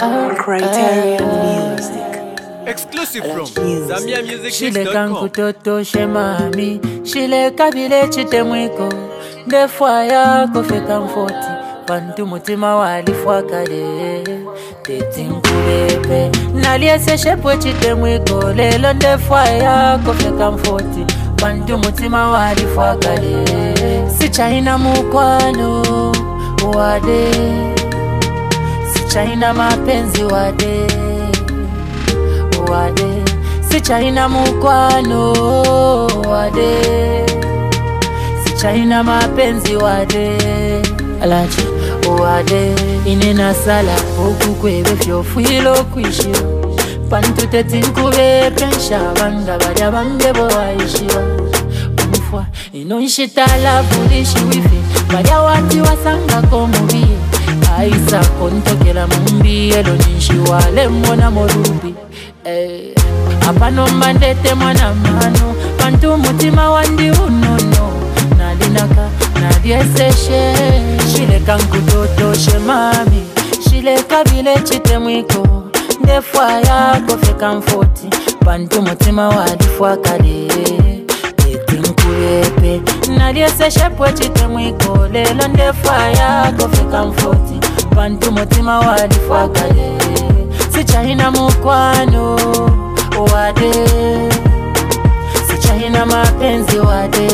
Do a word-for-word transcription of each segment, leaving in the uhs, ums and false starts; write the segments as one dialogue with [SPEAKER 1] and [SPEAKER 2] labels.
[SPEAKER 1] Criterion Music.
[SPEAKER 2] Exclusive from Zamia Music.
[SPEAKER 3] Shile kankutoto shemami, shile kabile chitemwiko, defwa yako feka mfoti, pantu mutima walifwa kade, tetinkulepe, naliese shepwe chitemwiko, lelo defwa yako feka mfoti, pantu mutima walifwa kade, si chaina mukwano, wade, si chaina mapenzi wade, wade, si chaina mukwano wade, si chaina mapenzi wade, alachi wade, inena sala oku kwebe fyofwilo kwishiro, pantu tetinkube pensha banga bada bambebo waishiro, umfwa ino nshitala bulishi wifi, bada wati wasanga komubi, aisa kontokela mumbi, elo ninshi wale mwana morubi. Eh, apano mandete mwana mano, pantu mutima wandi unono, nalinaka nalieseshe, shile kankutoto shemami, shile kabile chitemwiko, defwa yako feka mfoti, pantu mutima walifwa kade, tetinkulepe, nalieseshe pwe chitemwiko, lelo defwa yako feka mfoti, pantu mutima walifwa kade, si chaina mukwano wade, si chaina mapenzi wade,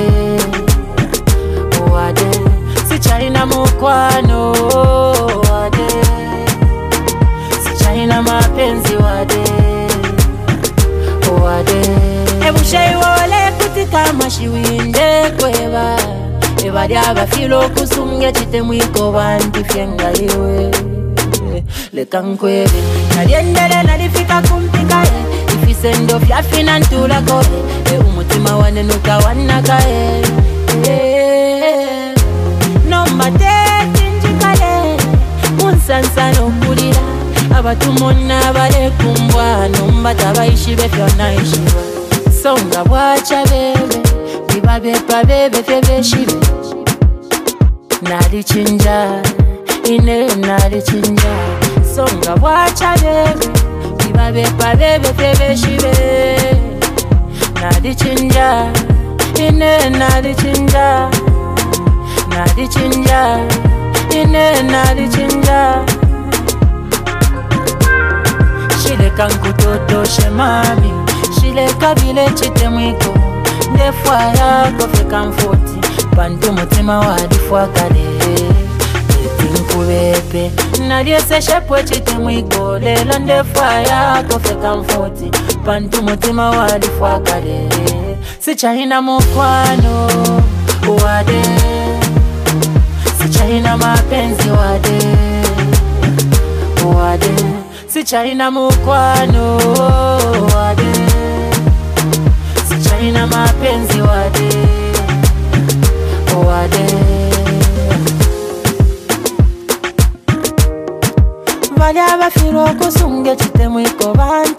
[SPEAKER 3] wade, si chaina mukwano wade, si chaina mapenzi wade, wade. Ebushai wale kutika mashiwinde kweba, ebali abafilo kusunge chitemwiko banti fyenga iwe, le kankwebe naliendele nalifika kumpikae, ifisendo fyafina ntula koe, e umutima wanenuka wanakae, e no mateti njikale, unsansa nokulira, abatumona bale kumbwa, nombata baishibe fyona ishiba, songa bwacha bebe, bibabepa bebe febe shibe, nali chinja, ine nali chinja, songa bwacha bebe, bibabepa bebe febe shibe, nali chinja, ine nali chinja, nali chinja, ine nali chinja, shile kankutoto shemami, shile kabile chitemwiko, defwa yako feka mfoti, pantu mutima walifwa kade, tetinkulepe, nalieseshe pwe chitemwiko, lelo defwa yako feka mfoti, pantu mutima walifwa kade, si chaina mukwano wade, si chaina mapenzi wade, wade, si chaina mukwano wade, si chaina mapenzi wade, wade. Bali abafiro kusunge chitemwiko bantu